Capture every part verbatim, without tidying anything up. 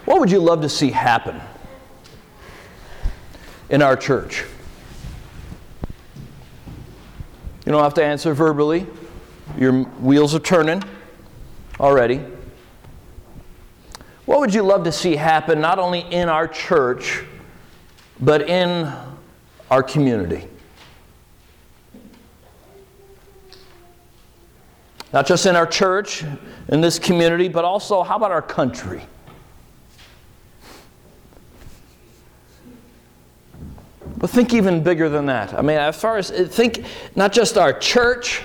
What would you love to see happen in our church? You don't have to answer verbally. Your wheels are turning already. What would you love to see happen not only in our church, but in our community? Not just in our church, in this community, but also, how about our country? But think even bigger than that. I mean, as far as, think not just our church,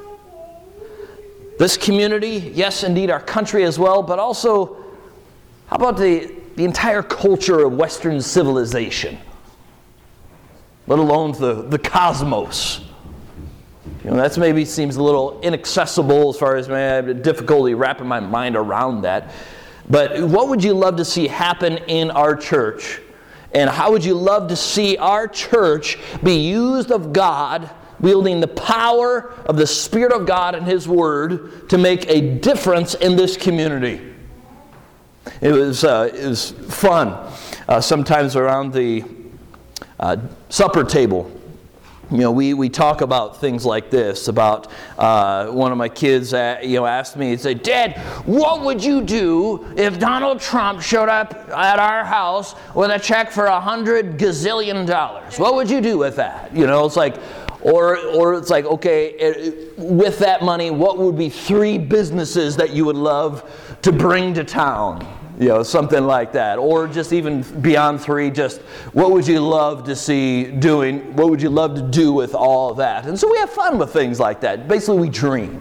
this community, yes, indeed, our country as well, but also, how about the, the entire culture of Western civilization? Let alone the, the cosmos. You know, that's maybe seems a little inaccessible as far as I have difficulty wrapping my mind around that. But what would you love to see happen in our church? And how would you love to see our church be used of God, wielding the power of the Spirit of God and His Word to make a difference in this community? It was, uh, it was fun. Uh, sometimes around the uh, supper table, you know, we, we talk about things like this. About uh, one of my kids, uh, you know, asked me, he said, "Dad, what would you do if Donald Trump showed up at our house with a check for a hundred gazillion dollars? What would you do with that?" You know, it's like, or or it's like, okay, it, with that money, what would be three businesses that you would love to bring to town? You know, something like that. Or just even beyond three, just what would you love to see doing? What would you love to do with all of that? And so we have fun with things like that. Basically, we dream.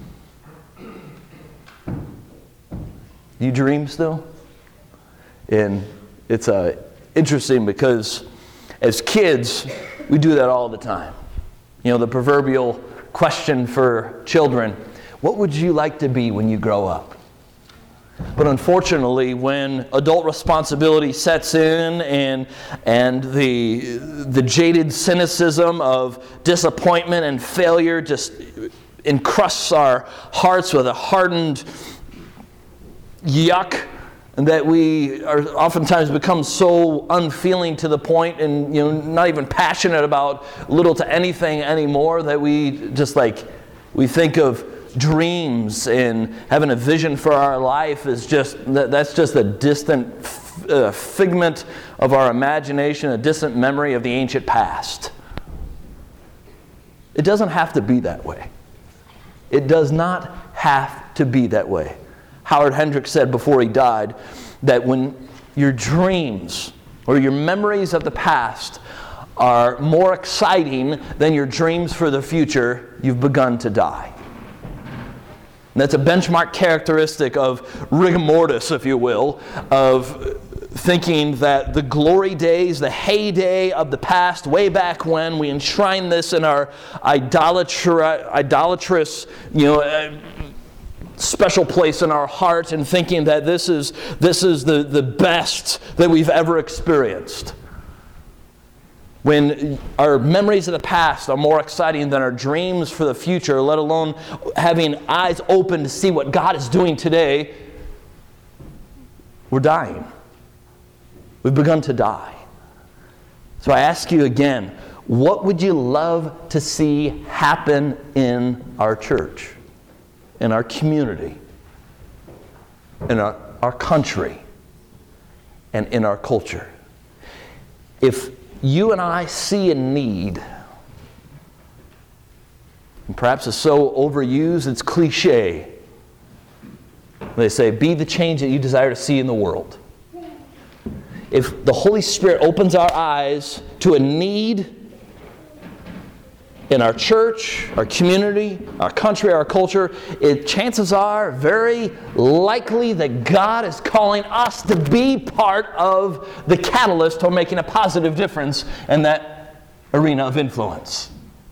You dream still? And it's uh, interesting because as kids, we do that all the time. You know, the proverbial question for children, what would you like to be when you grow up? But unfortunately, when adult responsibility sets in and and the the jaded cynicism of disappointment and failure just encrusts our hearts with a hardened yuck, and that we are oftentimes become so unfeeling to the point, and you know, not even passionate about little to anything anymore, that we just like we think of dreams and having a vision for our life is just that, that's just a distant uh, figment of our imagination, a distant memory of the ancient past. It doesn't have to be that way. It does not have to be that way. Howard Hendricks said before he died that when your dreams or your memories of the past are more exciting than your dreams for the future, you've begun to die. And that's a benchmark characteristic of rigor mortis, if you will, of thinking that the glory days, the heyday of the past, way back when, we enshrine this in our idolatry, idolatrous, you know, uh, special place in our heart, and thinking that this is this is the, the best that we've ever experienced. When our memories of the past are more exciting than our dreams for the future, let alone having eyes open to see what God is doing today, we're dying. We've begun to die. So I ask you again, what would you love to see happen in our church, in our community, in our, our country, and in our culture? If you and I see a need, and perhaps it's so overused, it's cliche. They say, be the change that you desire to see in the world. If the Holy Spirit opens our eyes to a need in our church, our community, our country, our culture, it, chances are very likely that God is calling us to be part of the catalyst for making a positive difference in that arena of influence.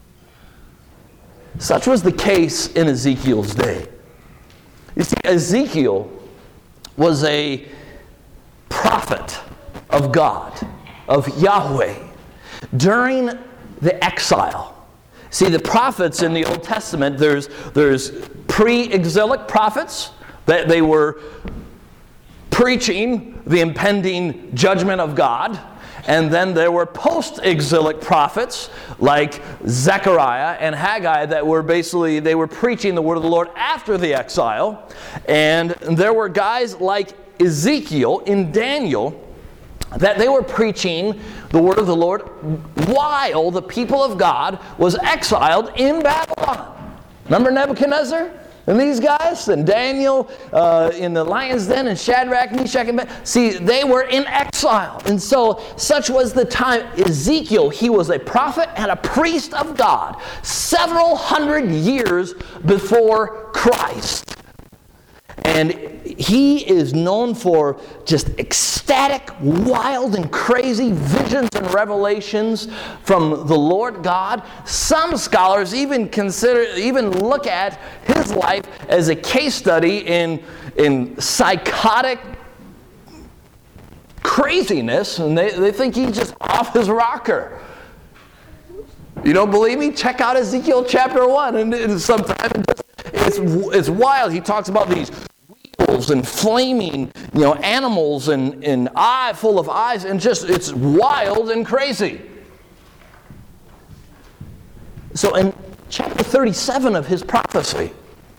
Such was the case in Ezekiel's day. You see, Ezekiel was a prophet of God, of Yahweh, during the exile. See, the prophets in the Old Testament, there's, there's pre-exilic prophets, that they were preaching the impending judgment of God. And then there were post-exilic prophets like Zechariah and Haggai that were basically, they were preaching the word of the Lord after the exile. And there were guys like Ezekiel in Daniel that they were preaching the word of the Lord while the people of God was exiled in Babylon. Remember Nebuchadnezzar? And these guys, and Daniel uh, in the lion's den, and Shadrach, Meshach, and Abednego, see, they were in exile. And so, such was the time. Ezekiel, he was a prophet and a priest of God several hundred years before Christ. And he is known for just ecstatic, wild, and crazy visions and revelations from the Lord God. Some scholars even consider, even look at his life as a case study in, in psychotic craziness, and they, they think he's just off his rocker. You don't believe me? Check out Ezekiel chapter one, and, and sometimes it's, it's wild. He talks about these and flaming, you know, animals and, and eye full of eyes, and just, it's wild and crazy. So in chapter thirty-seven of his prophecy,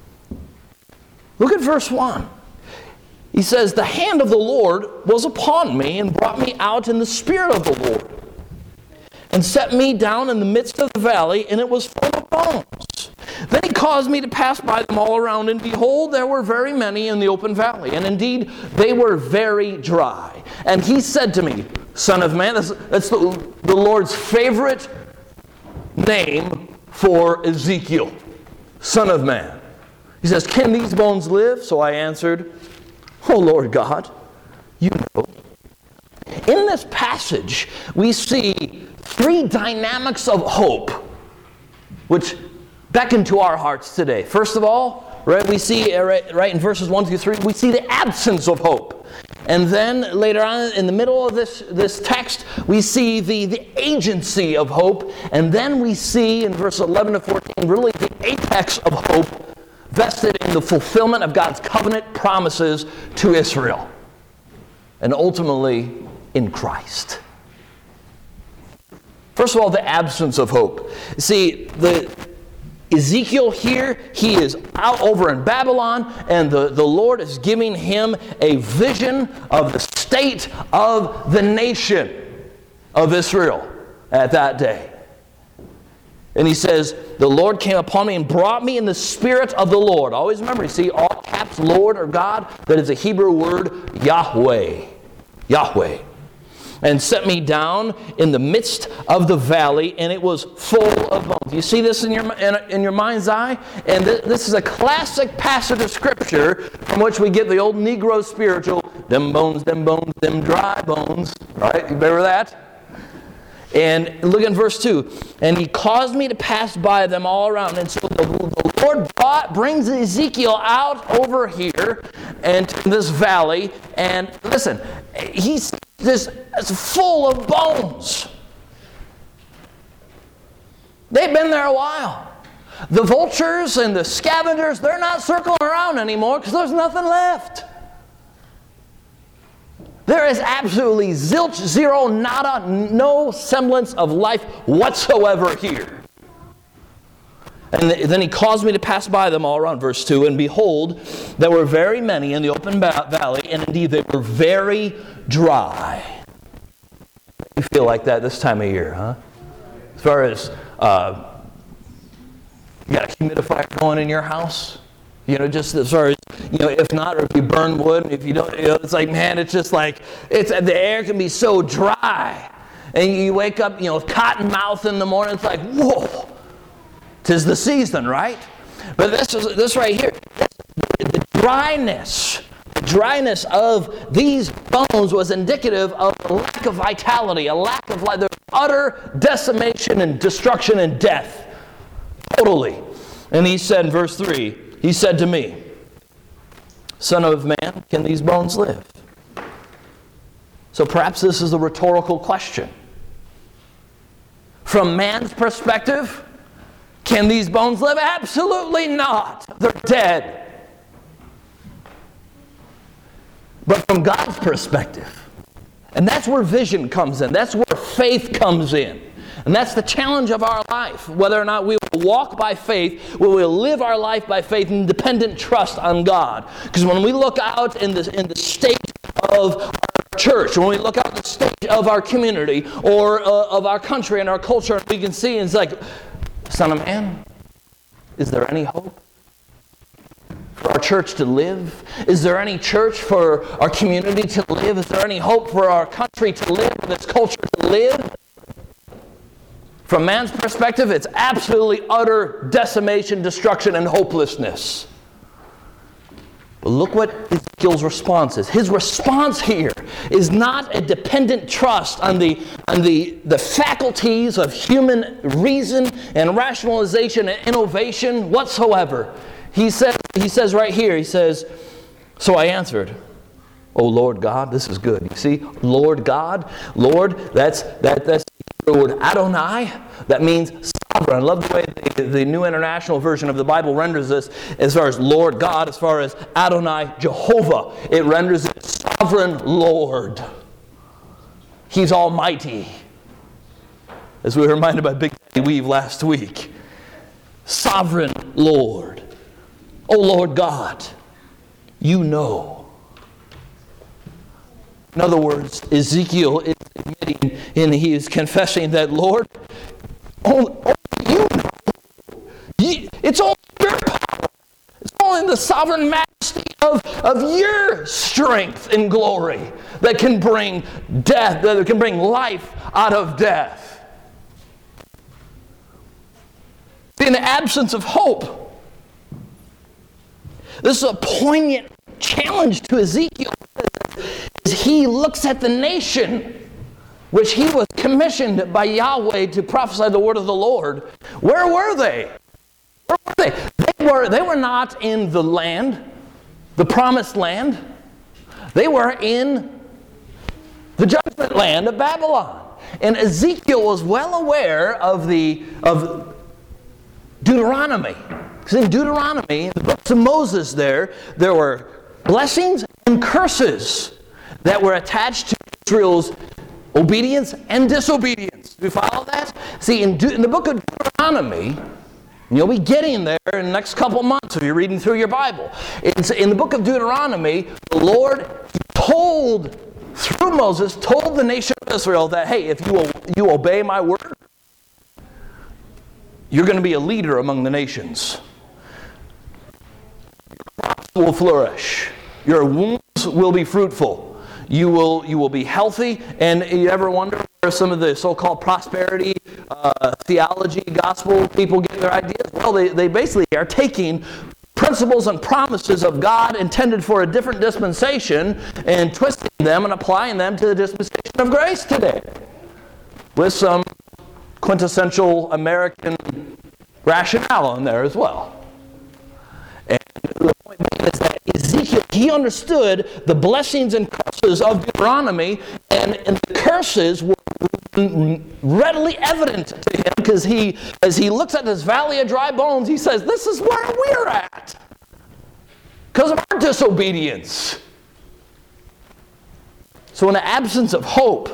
look at verse one. He says, "The hand of the Lord was upon me and brought me out in the spirit of the Lord, and set me down in the midst of the valley, and it was full of bones. Then he caused me to pass by them all around, and behold, there were very many in the open valley, and indeed they were very dry. And he said to me, Son of man," that's, that's the, the Lord's favorite name for Ezekiel, Son of man. He says, "Can these bones live?" So I answered, "O Lord God, you know." In this passage, we see three dynamics of hope, which beckon to our hearts today. First of all, right, we see uh, right, right in verses one through three, we see the absence of hope. And then later on in the middle of this, this text, we see the, the agency of hope. And then we see in verse eleven to fourteen, really the apex of hope vested in the fulfillment of God's covenant promises to Israel. And ultimately, in Christ. First of all, the absence of hope. See, the Ezekiel here, he is out over in Babylon, and the, the Lord is giving him a vision of the state of the nation of Israel at that day. And he says, "The Lord came upon me and brought me in the spirit of the Lord." Always remember, you see, all caps Lord or God, that is a Hebrew word, Yahweh. Yahweh. "And set me down in the midst of the valley, and it was full of bones." You see this in your in, in your mind's eye? And th- this is a classic passage of Scripture from which we get the old Negro spiritual, "Them bones, them bones, them dry bones." Right? You remember that? And look in verse two. "And he caused me to pass by them all around." And so the, the Lord brought, brings Ezekiel out over here and to this valley. And listen, he's this it's full of bones. They've been there a while. The vultures and the scavengers, they're not circling around anymore because there's nothing left. There is absolutely zilch, zero, nada, no semblance of life whatsoever here. And then he caused me to pass by them all around, verse two, "And behold, there were very many in the open valley, and indeed they were very dry." You feel like that this time of year, huh? As far as, uh, you got a humidifier going in your house? You know, just as far as, you know, if not, or if you burn wood, if you don't, you know, it's like, man, it's just like, it's the air can be so dry. And you wake up, you know, with cotton mouth in the morning, it's like, whoa. 'Tis the season, right? But this is this right here, the dryness, the dryness of these bones was indicative of a lack of vitality, a lack of life. There's utter decimation and destruction and death. Totally. And he said in verse three, he said to me, "Son of man, can these bones live?" So perhaps this is a rhetorical question. From man's perspective, can these bones live? Absolutely not. They're dead. but from God's perspective. And that's where vision comes in. That's where faith comes in. And that's the challenge of our life, whether or not we will walk by faith, we will live our life by faith in dependent trust on God. Because when we look out in the, in the state of our church, when we look out in the state of our community or uh, of our country and our culture, we can see, and it's like, Son of Man, is there any hope for our church to live? Is there any church for our community to live? Is there any hope for our country to live, for this culture to live? From man's perspective, it's absolutely utter decimation, destruction, and hopelessness. But look what Ezekiel's response is. His response here is not a dependent trust on the, on the, the faculties of human reason and rationalization and innovation whatsoever. He says, he says right here, he says, so I answered, O Lord God, this is good. You see, Lord God, Lord, that's that that's the word Adonai. That means sovereign. I love the way the, the New International Version of the Bible renders this as far as Lord God, as far as Adonai Jehovah. It renders it sovereign Lord. He's almighty. As we were reminded by Big Daddy Weave last week. Sovereign Lord. O Lord God, you know. In other words, Ezekiel is admitting and he is confessing that, Lord, only, only you know. You, it's only your power. It's only the sovereign majesty of, of your strength and glory that can bring death, that can bring life out of death. In the absence of hope, this is a poignant challenge to Ezekiel. As he looks at the nation which he was commissioned by Yahweh to prophesy the word of the Lord. Where were they? Where were they? They were, they were not in the land, the promised land. They were in the judgment land of Babylon. And Ezekiel was well aware of the of Deuteronomy. Because in Deuteronomy, in the books of Moses there, there were blessings and curses that were attached to Israel's obedience and disobedience. Do you follow that? See, in, De- in the book of Deuteronomy, and you'll be getting there in the next couple months if you're reading through your Bible. It's in the book of Deuteronomy, the Lord told, through Moses, told the nation of Israel that, hey, if you, you obey my word, you're going to be a leader among the nations. Your crops will flourish. Your wombs will be fruitful. You will you will be healthy. And you ever wonder where some of the so-called prosperity uh, theology, gospel people get their ideas? Well, they, they basically are taking principles and promises of God intended for a different dispensation and twisting them and applying them to the dispensation of grace today with some quintessential American rationale in there as well. And the point being is that Ezekiel, he understood the blessings and curses of Deuteronomy, and, and the curses were readily evident to him because he, as he looks at this valley of dry bones, he says, this is where we're at because of our disobedience. So in the absence of hope,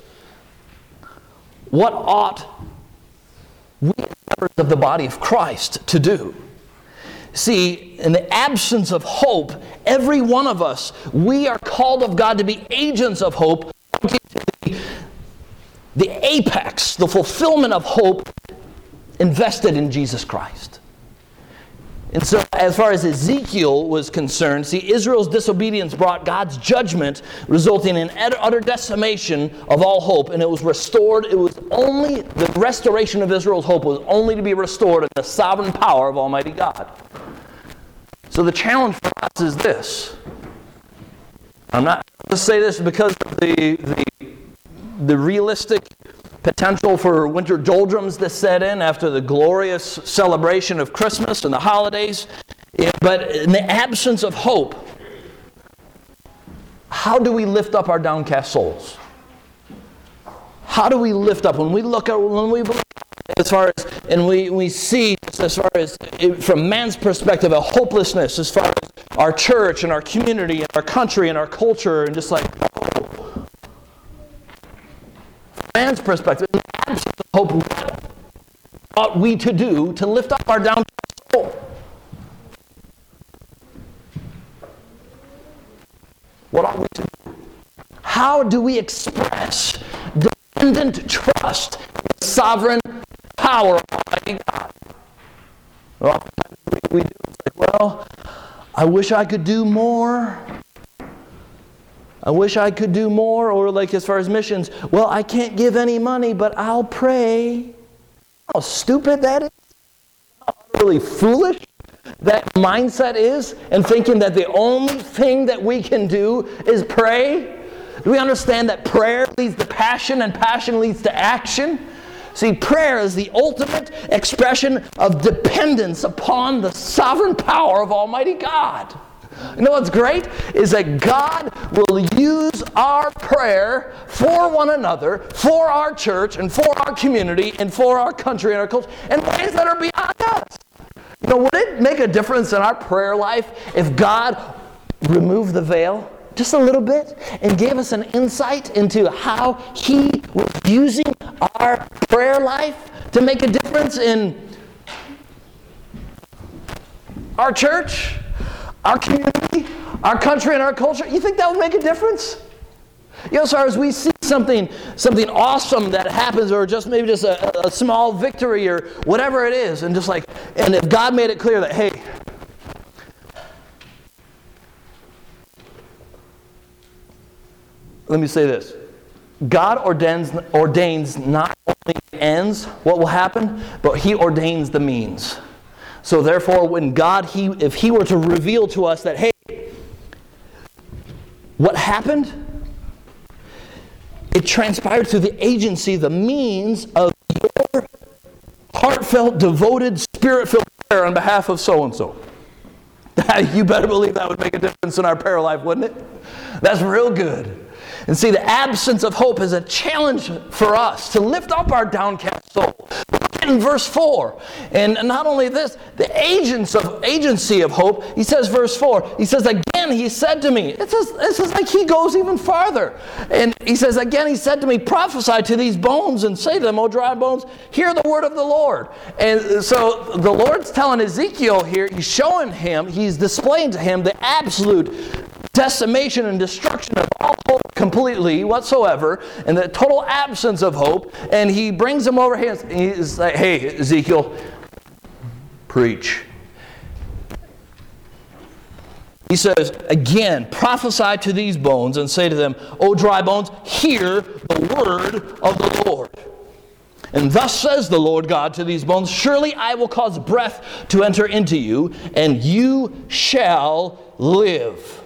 what ought we as members of the body of Christ to do? See, in the absence of hope, every one of us, we are called of God to be agents of hope, the, the apex, the fulfillment of hope invested in Jesus Christ. And so, as far as Ezekiel was concerned, see, Israel's disobedience brought God's judgment, resulting in utter decimation of all hope, and it was restored. It was only, the restoration of Israel's hope was only to be restored in the sovereign power of Almighty God. So the challenge for us is this. I'm not going to say this because of the, the, the realistic potential for winter doldrums to set in after the glorious celebration of Christmas and the holidays. But in the absence of hope, how do we lift up our downcast souls? How do we lift up? When we look at, when we look as far as, and we, we see, as far as, from man's perspective, a hopelessness as far as our church and our community and our country and our culture, and just like, oh, from man's perspective, in the absence of hope, what ought we to do to lift up our downcast soul? What ought we to do? How do we express dependent trust in the sovereign power of Almighty God? Well, we do. It's like, well, I wish I could do more. I wish I could do more. Or like as far as missions, well, I can't give any money, but I'll pray. How stupid that is. How really foolish that mindset is, and thinking that the only thing that we can do is pray. Do we understand that prayer leads to passion and passion leads to action? See, prayer is the ultimate expression of dependence upon the sovereign power of Almighty God. You know what's great? Is that God will use our prayer for one another, for our church, and for our community, and for our country and our culture, in ways that are beyond us. You know, would it make a difference in our prayer life if God removed the veil just a little bit and gave us an insight into how He was using our prayer life to make a difference in our church, our community, our country, and our culture? You think that would make a difference? You know, so as we see something something awesome that happens, or just maybe just a, a small victory or whatever it is, and just like, and if God made it clear that, hey, let me say this. God ordains, ordains not only the ends, what will happen, but He ordains the means. So therefore, when God, he, if He were to reveal to us that, hey, what happened? It transpired through the agency, the means of your heartfelt, devoted, spirit-filled prayer on behalf of so-and-so. You better believe that would make a difference in our prayer life, wouldn't it? That's real good. And see, the absence of hope is a challenge for us to lift up our downcast soul. Look in verse four. And not only this, the agents of, agency of hope, he says, verse four, he says, again, he said to me, it says, this is like he goes even farther. And he says, again, he said to me, prophesy to these bones and say to them, O dry bones, hear the word of the Lord. And so the Lord's telling Ezekiel here, he's showing him, he's displaying to him the absolute decimation and destruction of all hope completely whatsoever, and the total absence of hope. And he brings him over here. He's like, hey, Ezekiel, preach. He says, again, prophesy to these bones and say to them, O dry bones, hear the word of the Lord. And thus says the Lord God to these bones, surely I will cause breath to enter into you, and you shall live.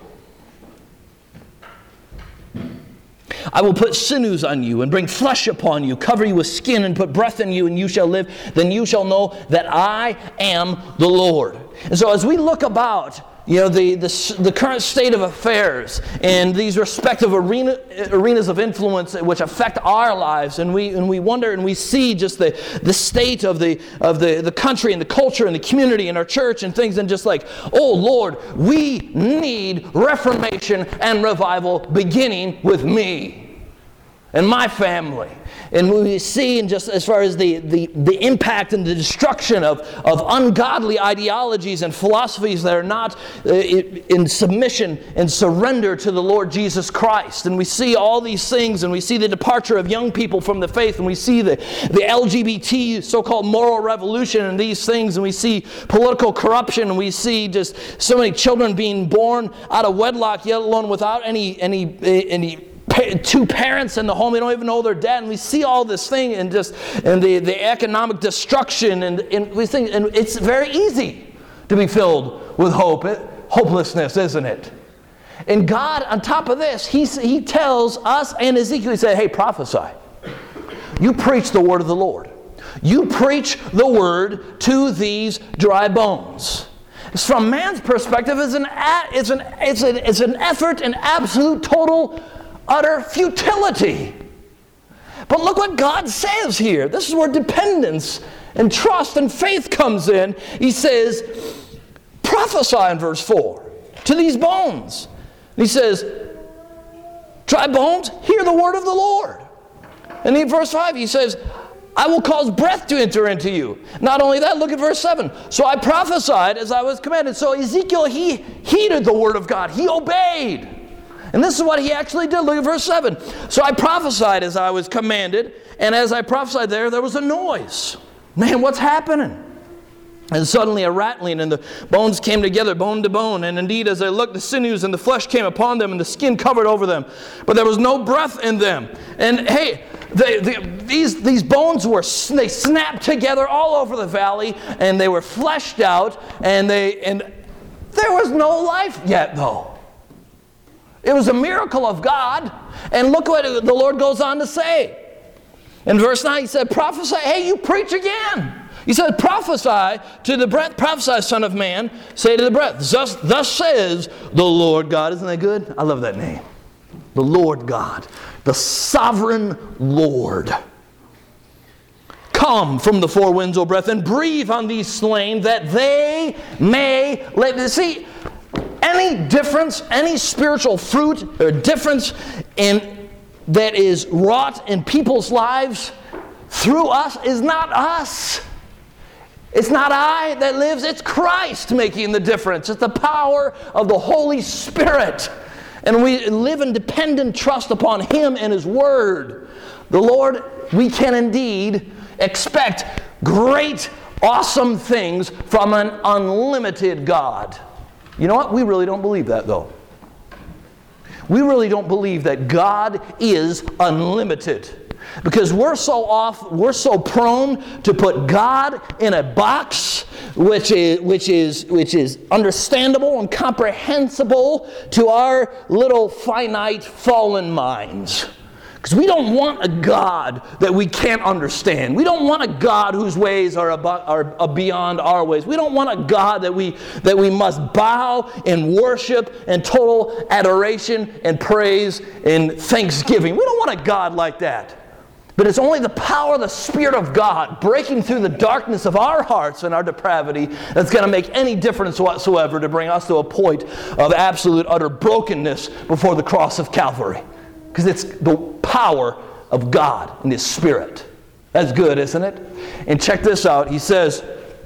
I will put sinews on you and bring flesh upon you, cover you with skin and put breath in you, and you shall live. Then you shall know that I am the Lord. And so as we look about, you know, the, the, the current state of affairs and these respective arena, arenas of influence which affect our lives, and we and we wonder and we see just the, the state of the of the, the country and the culture and the community and our church and things, and just like, oh Lord, we need reformation and revival beginning with me and my family. And we see, and just as far as the, the, the impact and the destruction of, of ungodly ideologies and philosophies that are not uh, in submission and surrender to the Lord Jesus Christ. And we see all these things, and we see the departure of young people from the faith, and we see the, the L G B T so-called moral revolution and these things, and we see political corruption, and we see just so many children being born out of wedlock, yet alone without any any any two parents in the home, they don't even know their dad, and we see all this thing, and just and the, the economic destruction, and, and we think, and it's very easy to be filled with hope, hopelessness, isn't it? And God, on top of this, He He tells us and Ezekiel, He said, hey, prophesy. You preach the word of the Lord. You preach the word to these dry bones. From man's perspective, it's an it's an it's an it's an effort, an absolute total utter futility. But look what God says here. This is where dependence and trust and faith comes in. He says, prophesy in verse four. to these bones. And he says, dry bones, hear the word of the Lord. And in verse five, he says, I will cause breath to enter into you. Not only that, look at verse seven. So I prophesied as I was commanded. So Ezekiel, he heeded the word of God. He obeyed. And this is what he actually did. Look at verse seven. So I prophesied as I was commanded. And as I prophesied there, there was a noise. Man, what's happening? And suddenly a rattling, and the bones came together, bone to bone. And indeed, as I looked, the sinews and the flesh came upon them, and the skin covered over them. But there was no breath in them. And hey, they, they, these, these bones were, they snapped together all over the valley, and they were fleshed out, and they, and there was no life yet, though. It was a miracle of God. And look what the Lord goes on to say. In verse nine, he said, prophesy, hey, you preach again. He said, prophesy to the breath, prophesy, son of man, say to the breath, thus, thus says the Lord God. Isn't that good? I love that name. The Lord God, the sovereign Lord. Come from the four winds, O breath, and breathe on these slain that they may live. See, any difference, any spiritual fruit or difference in that is wrought in people's lives through us is not us. It's not I that lives, it's Christ making the difference. It's the power of the Holy Spirit. And we live in dependent trust upon Him and His Word. The Lord, we can indeed expect great, awesome things from an unlimited God. You know what? We really don't believe that, though. We really don't believe that God is unlimited. Because we're so off, we're so prone to put God in a box which is, which is, which is understandable and comprehensible to our little finite fallen minds. Because we don't want a God that we can't understand. We don't want a God whose ways are, about, are, are beyond our ways. We don't want a God that we, that we must bow in worship and total adoration and praise and thanksgiving. We don't want a God like that. But it's only the power of the Spirit of God breaking through the darkness of our hearts and our depravity that's going to make any difference whatsoever to bring us to a point of absolute, utter brokenness before the cross of Calvary. Because it's the power of God and His Spirit. That's good, isn't it? And check this out. He says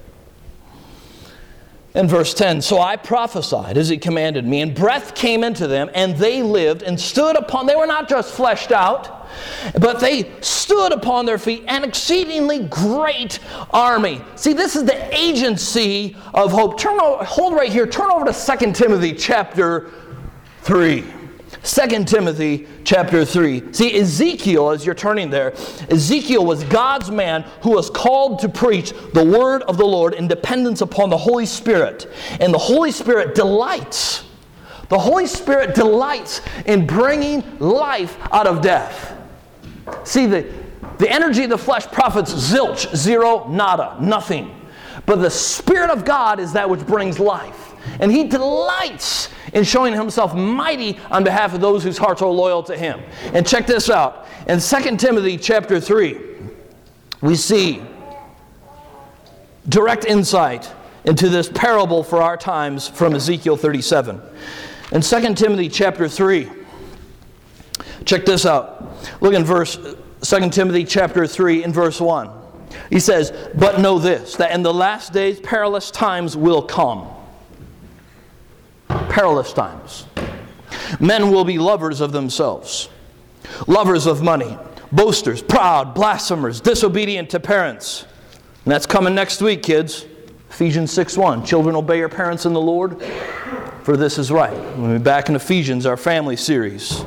in verse ten, so I prophesied as He commanded me, and breath came into them, and they lived and stood upon, they were not just fleshed out, but they stood upon their feet, an exceedingly great army. See, this is the agency of hope. Turn over, hold right here. Turn over to Second Timothy chapter three. Second Timothy chapter three. See, Ezekiel, as you're turning there, Ezekiel was God's man who was called to preach the word of the Lord in dependence upon the Holy Spirit. And the Holy Spirit delights. The Holy Spirit delights in bringing life out of death. See, the, the energy of the flesh profits zilch, zero, nada, nothing. But the Spirit of God is that which brings life. And He delights in showing Himself mighty on behalf of those whose hearts are loyal to Him. And check this out. In Second Timothy chapter three, we see direct insight into this parable for our times from Ezekiel thirty-seven. In Second Timothy chapter three, check this out. Look in verse Second Timothy chapter three in verse one. He says, but know this, that in the last days perilous times will come. Perilous times. Men will be lovers of themselves, lovers of money, boasters, proud, blasphemers, disobedient to parents. And that's coming next week, kids. Ephesians six one. Children, obey your parents in the Lord, for this is right. We'll be back in Ephesians, our family series.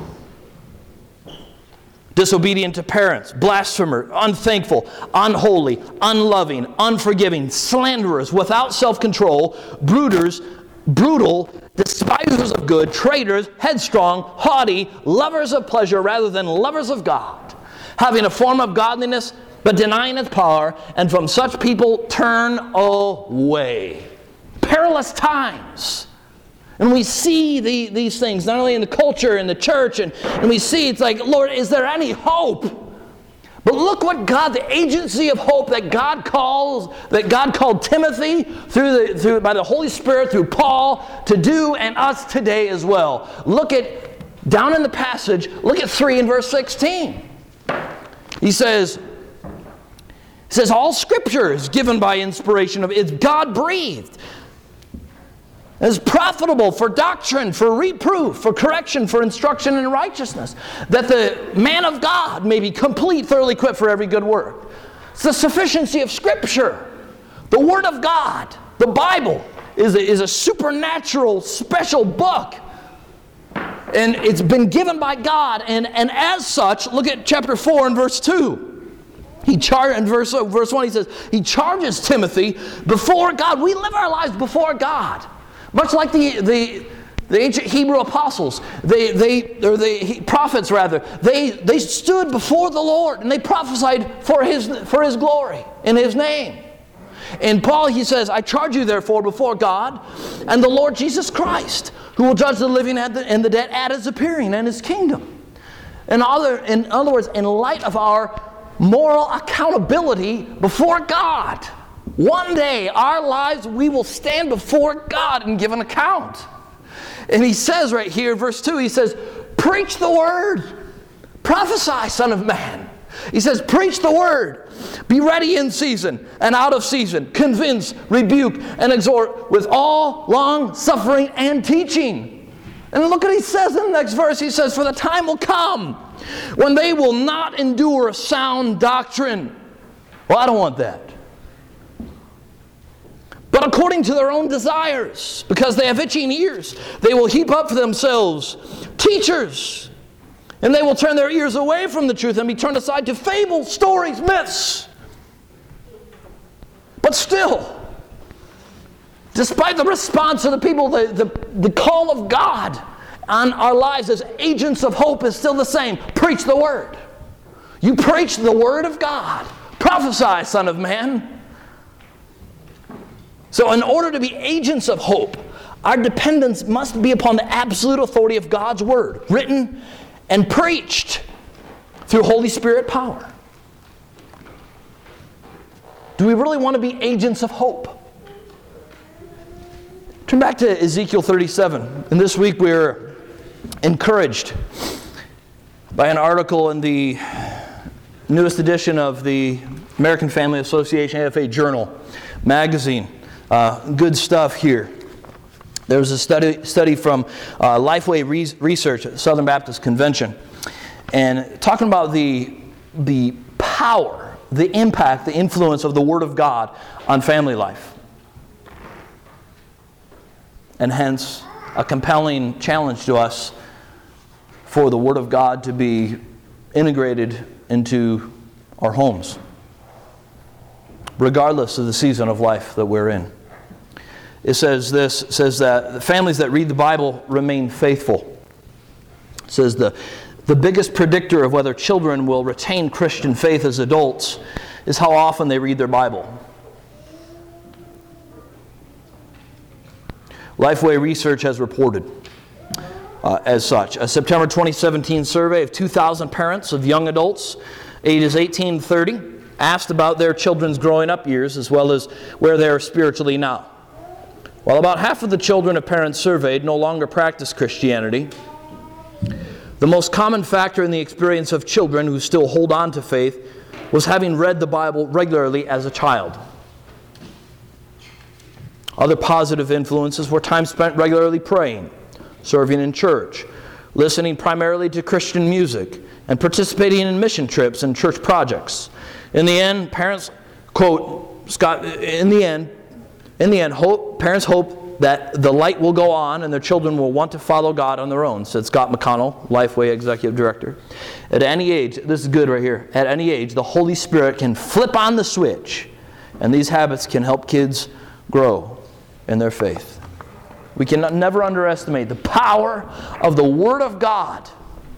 Disobedient to parents, blasphemer, unthankful, unholy, unloving, unforgiving, slanderers, without self-control, brooders, brutal, despisers of good, traitors, headstrong, haughty, lovers of pleasure rather than lovers of God, having a form of godliness but denying its power, and from such people turn away. Perilous times. And we see the, these things, not only in the culture, in the church, and, and we see it's like, Lord, is there any hope? But look what God, the agency of hope that God calls, that God called Timothy through the, through, by the Holy Spirit, through Paul, to do, and us today as well. Look at, down in the passage, look at three and verse sixteen. He says, It says, all Scripture is given by inspiration of, it's God-breathed. It's profitable for doctrine, for reproof, for correction, for instruction in righteousness, that the man of God may be complete, thoroughly equipped for every good work. It's the sufficiency of Scripture. The Word of God, the Bible, is a, is a supernatural, special book. And it's been given by God. And, and as such, look at chapter four and verse two. He char- in verse, verse one, he says, he charges Timothy before God. We live our lives before God. Much like the, the, the ancient Hebrew apostles, they, they, or the prophets rather, they, they stood before the Lord and they prophesied for His, for His glory in His name. And Paul, he says, I charge you therefore before God and the Lord Jesus Christ, who will judge the living and the, and the dead at His appearing and His kingdom. In other, in other words, in light of our moral accountability before God, one day, our lives, we will stand before God and give an account. And he says right here, verse two, he says, preach the word. Prophesy, son of man. He says, preach the word. Be ready in season and out of season. Convince, rebuke, and exhort with all long suffering and teaching. And look what he says in the next verse. He says, for the time will come when they will not endure sound doctrine. Well, I don't want that. But according to their own desires, because they have itching ears, they will heap up for themselves teachers, and they will turn their ears away from the truth and be turned aside to fables, stories, myths. But still, despite the response of the people, the, the, the call of God on our lives as agents of hope is still the same. Preach the word. You preach the word of God. Prophesy, son of man. So in order to be agents of hope, our dependence must be upon the absolute authority of God's Word, written and preached through Holy Spirit power. Do we really want to be agents of hope? Turn back to Ezekiel thirty-seven. And this week we're encouraged by an article in the newest edition of the American Family Association A F A Journal magazine. Uh, good stuff here. There was a study study from uh, Lifeway Re- Research at the Southern Baptist Convention, and talking about the the power, the impact, the influence of the Word of God on family life, and hence a compelling challenge to us for the Word of God to be integrated into our homes, regardless of the season of life that we're in. It says this, it says that the families that read the Bible remain faithful. It says the, the biggest predictor of whether children will retain Christian faith as adults is how often they read their Bible. Lifeway Research has reported uh, as such. A September twenty seventeen survey of two thousand parents of young adults ages eighteen to thirty asked about their children's growing up years as well as where they are spiritually now. While about half of the children of parents surveyed no longer practice Christianity, the most common factor in the experience of children who still hold on to faith was having read the Bible regularly as a child. Other positive influences were time spent regularly praying, serving in church, listening primarily to Christian music, and participating in mission trips and church projects. In the end, parents, quote, Scott, in the end, in the end, hope, parents hope that the light will go on and their children will want to follow God on their own, said Scott McConnell, Lifeway Executive Director. At any age, this is good right here, at any age, the Holy Spirit can flip on the switch, and these habits can help kids grow in their faith. We can never underestimate the power of the Word of God,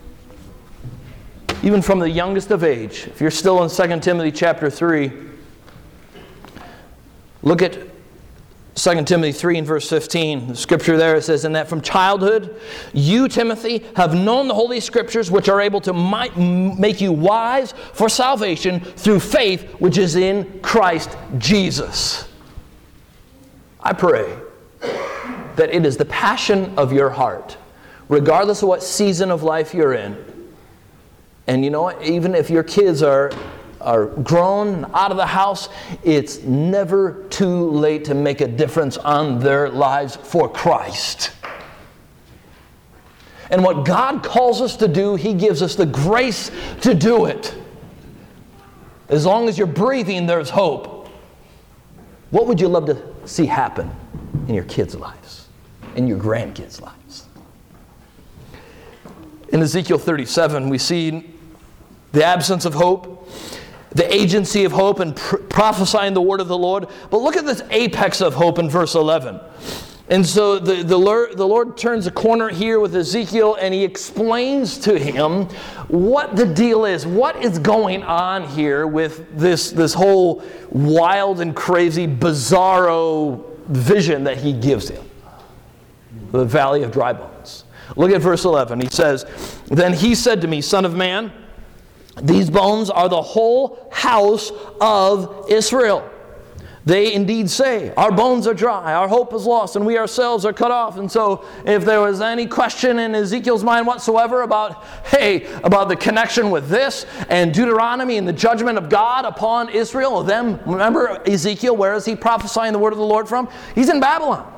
even from the youngest of age. If you're still in Second Timothy chapter three, look at Second Timothy three and verse fifteen, the scripture there, it says, "And that from childhood you, Timothy, have known the Holy Scriptures, which are able to make you wise for salvation through faith which is in Christ Jesus." I pray that it is the passion of your heart, regardless of what season of life you're in. And you know what? Even if your kids are are grown, out of the house, it's never too late to make a difference on their lives for Christ. And what God calls us to do, He gives us the grace to do it. As long as you're breathing, there's hope. What would you love to see happen in your kids' lives, in your grandkids' lives? In Ezekiel thirty-seven, we see the absence of hope, the agency of hope, and pr- prophesying the word of the Lord. But look at this apex of hope in verse eleven. And so the, the, Lord, the Lord turns a corner here with Ezekiel, and He explains to him what the deal is. What is going on here with this, this whole wild and crazy, bizarro vision that He gives him. The valley of dry bones. Look at verse eleven. He says, "Then He said to me, Son of man, these bones are the whole house of Israel. They indeed say, our bones are dry, our hope is lost, and we ourselves are cut off." And so if there was any question in Ezekiel's mind whatsoever about, hey, about the connection with this and Deuteronomy and the judgment of God upon Israel, them, remember Ezekiel, where is he prophesying the word of the Lord from? He's in Babylon.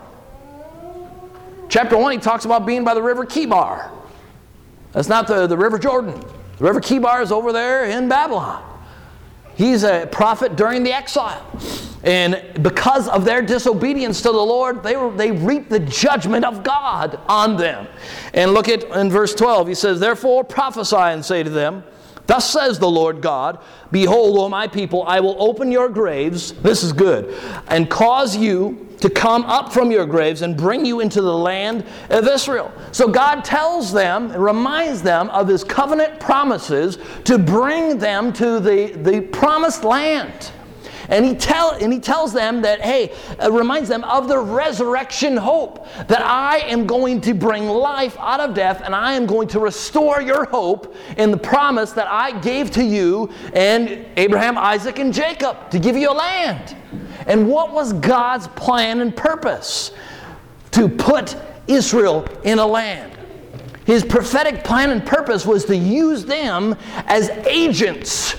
Chapter one, he talks about being by the river Kibar. That's not the, the river Jordan. The river Kibar is over there in Babylon. He's a prophet during the exile. And because of their disobedience to the Lord, they were, they reaped the judgment of God on them. And look at in verse twelve, he says, "Therefore prophesy and say to them, Thus says the Lord God, Behold, O my people, I will open your graves," this is good, "and cause you to come up from your graves and bring you into the land of Israel." So God tells them and reminds them of His covenant promises to bring them to the, the promised land. And he, tell, and he tells them that, hey, uh, reminds them of the resurrection hope, that I am going to bring life out of death, and I am going to restore your hope in the promise that I gave to you and Abraham, Isaac, and Jacob, to give you a land. And what was God's plan and purpose? To put Israel in a land. His prophetic plan and purpose was to use them as agents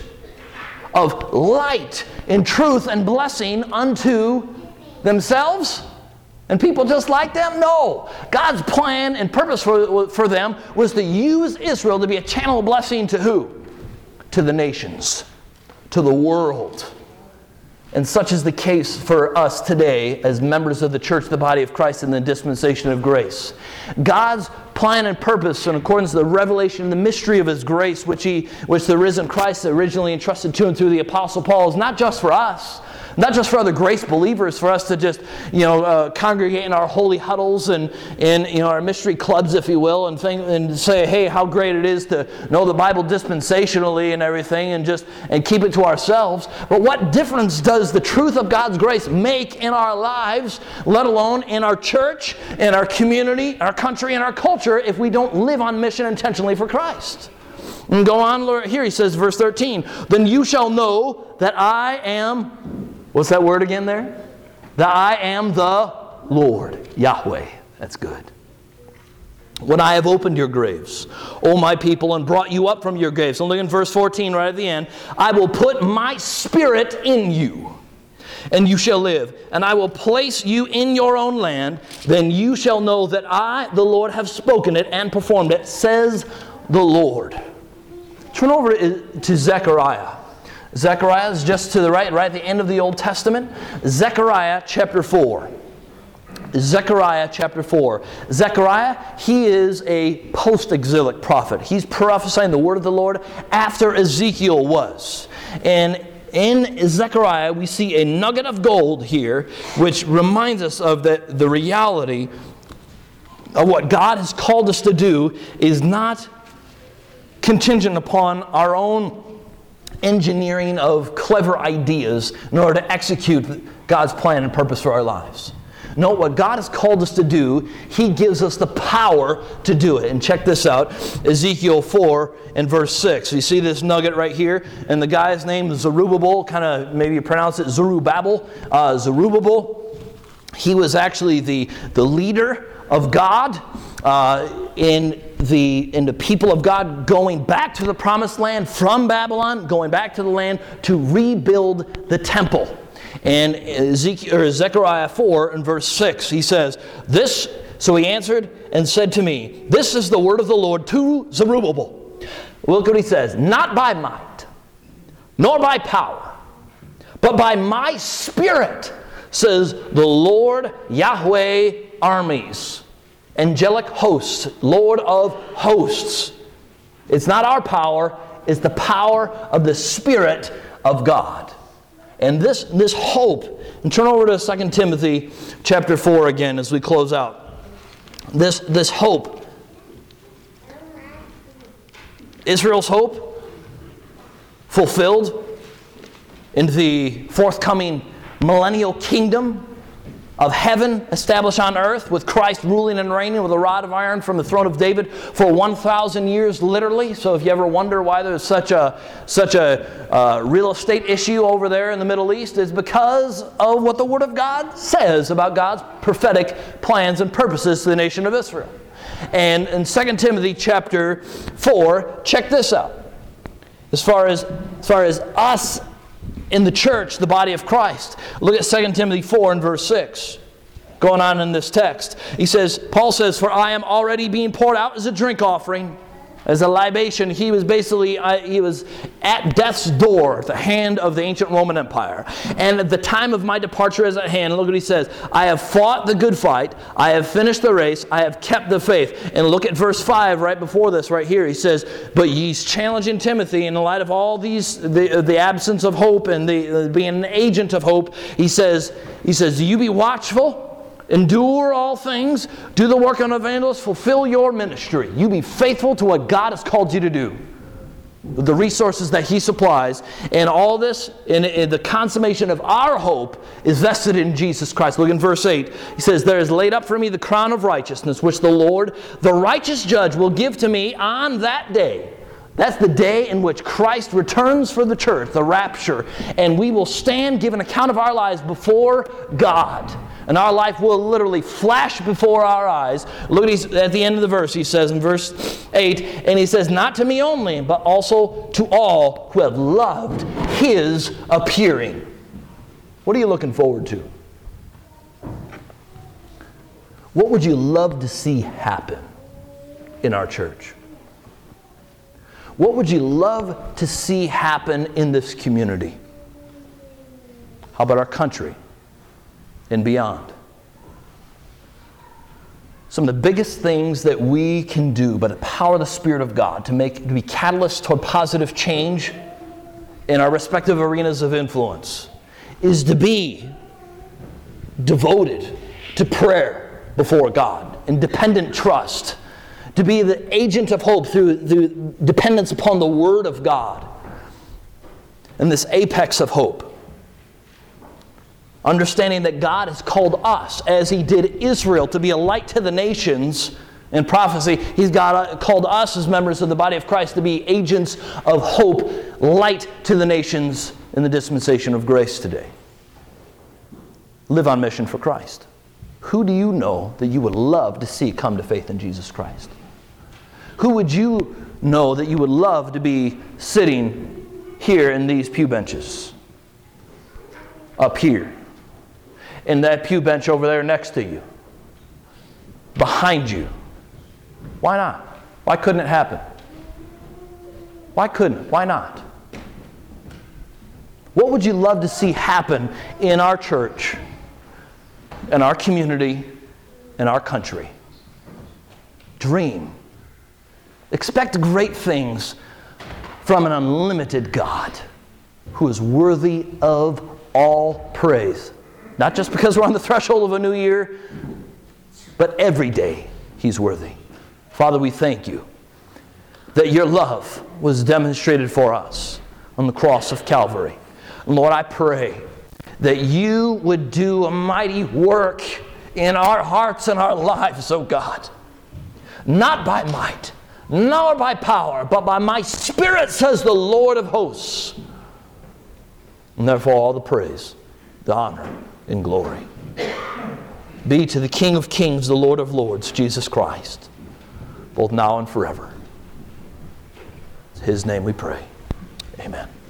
of light and truth and blessing unto themselves and people just like them? No. God's plan and purpose for, for them was to use Israel to be a channel of blessing to who? To the nations, to the world. And such is the case for us today as members of the church, the body of Christ, in the dispensation of grace. God's plan and purpose, in accordance to the revelation, the mystery of His grace, which He, which the risen Christ originally entrusted to Him through the Apostle Paul, is not just for us, not just for other grace believers, for us to just, you know, uh, congregate in our holy huddles and in, you know, our mystery clubs, if you will, and think, and say, hey, how great it is to know the Bible dispensationally and everything, and just and keep it to ourselves. But what difference does the truth of God's grace make in our lives, let alone in our church, in our community, our country, and our culture, if we don't live on mission intentionally for Christ? And go on here, he says, verse thirteen, "Then you shall know that I am," what's that word again there? "That I am the Lord, Yahweh." That's good. "When I have opened your graves, O my people, and brought you up from your graves." And look in verse fourteen right at the end. "I will put my spirit in you, and you shall live. And I will place you in your own land. Then you shall know that I, the Lord, have spoken it and performed it, says the Lord." Turn over to Zechariah. Zechariah is just to the right, right at the end of the Old Testament. Zechariah chapter four. Zechariah chapter four. Zechariah, he is a post-exilic prophet. He's prophesying the word of the Lord after Ezekiel was. And in Zechariah, we see a nugget of gold here, which reminds us of the, the reality of what God has called us to do is not contingent upon our own engineering of clever ideas in order to execute God's plan and purpose for our lives. No, what God has called us to do, He gives us the power to do it. And check this out, Ezekiel four and verse six. You see this nugget right here? And the guy's name is Zerubbabel, kind of maybe you pronounce it Zerubbabel. Uh, Zerubbabel, he was actually the, the leader of God uh, in the in the people of God going back to the promised land from Babylon, going back to the land to rebuild the temple. And Ezekiel, or Zechariah four and verse six, he says, "This." So he answered and said to me, "This is the word of the Lord to Zerubbabel." Look what he says: "Not by might, nor by power, but by my Spirit, says the Lord Yahweh armies." Angelic hosts, Lord of hosts. It's not our power, it's the power of the Spirit of God. And this, this hope, and turn over to Second Timothy chapter four again as we close out. This, this hope, Israel's hope, fulfilled in the forthcoming millennial kingdom of heaven established on earth, with Christ ruling and reigning with a rod of iron from the throne of David for one thousand years, literally. So if you ever wonder why there's such a such a uh, real estate issue over there in the Middle East, it's because of what the Word of God says about God's prophetic plans and purposes to the nation of Israel. And in Second Timothy chapter four, check this out. As far as, as far as us in the church, the body of Christ. Look at Second Timothy four and verse six. Going on in this text. He says, Paul says, "For I am already being poured out as a drink offering," as a libation. He was basically, uh, he was at death's door at the hand of the ancient Roman Empire. "And at the time of my departure is at hand." Look what he says. "I have fought the good fight. I have finished the race. I have kept the faith." And look at verse five right before this right here. He says, "But he's challenging Timothy in the light of all these, the, the absence of hope and the, uh, being an agent of hope." He says, he says, "Do you be watchful? Endure all things. Do the work of an evangelist. Fulfill your ministry." You be faithful to what God has called you to do. The resources that He supplies. And all this, in, in the consummation of our hope, is vested in Jesus Christ. Look in verse eight. He says, "There is laid up for me the crown of righteousness, which the Lord, the righteous judge, will give to me on that day." That's the day in which Christ returns for the church, the rapture. And we will stand, give an account of our lives before God. And our life will literally flash before our eyes. Look at, at the end of the verse. He says in verse eight, and he says, "Not to me only, but also to all who have loved His appearing." What are you looking forward to? What would you love to see happen in our church? What would you love to see happen in this community? How about our country and beyond? Some of the biggest things that we can do by the power of the Spirit of God to make to be catalysts toward positive change in our respective arenas of influence is to be devoted to prayer before God and dependent trust. To be the agent of hope through, through dependence upon the Word of God. And this apex of hope. Understanding that God has called us, as He did Israel, to be a light to the nations in prophecy. He's got, called us as members of the body of Christ to be agents of hope, light to the nations in the dispensation of grace today. Live on mission for Christ. Who do you know that you would love to see come to faith in Jesus Christ? Who would you know that you would love to be sitting here in these pew benches? Up here. In that pew bench over there next to you. Behind you. Why not? Why couldn't it happen? Why couldn't it? Why not? What would you love to see happen in our church, in our community, in our country? Dream. Expect great things from an unlimited God who is worthy of all praise. Not just because we're on the threshold of a new year, but every day He's worthy. Father, we thank You that Your love was demonstrated for us on the cross of Calvary. And Lord, I pray that You would do a mighty work in our hearts and our lives, O God. Not by might, nor by power, but by my Spirit, says the Lord of hosts. And therefore all the praise, the honor, and glory be to the King of kings, the Lord of lords, Jesus Christ, both now and forever. In His name we pray. Amen.